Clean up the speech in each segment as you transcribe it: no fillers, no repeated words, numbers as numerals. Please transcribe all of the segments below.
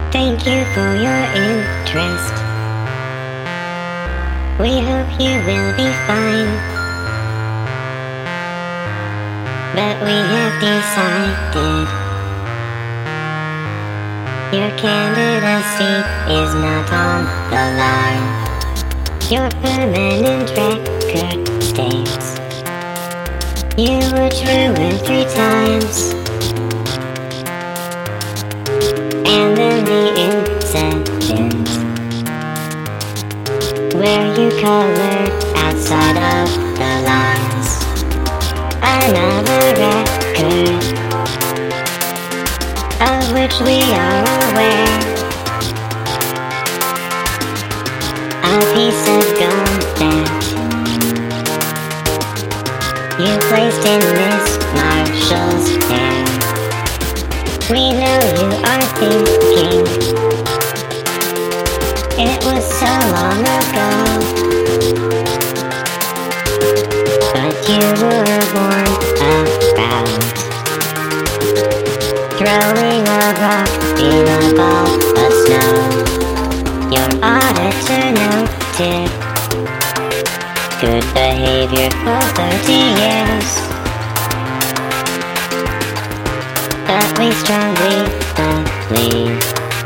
Thank you for your interest. We hope you will be fine. But we have decided your candidacy is not on the line. Your permanent record states you were truant 3 times. And then the incident where you colored outside of the lines. Another record of which we are aware. A piece of gum that you placed in Miss Marshall's hair. We know you are thinking it was so long ago, but you were warned about throwing a rock in a ball of snow. Your auditor noted good behavior for 30 years, but we strongly believe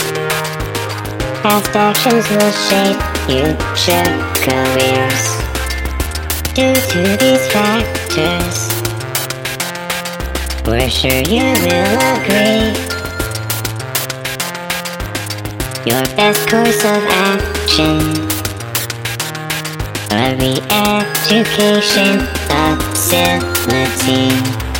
past actions will shape future careers. Due to these factors, we're sure you will agree your best course of action, a re-education facility.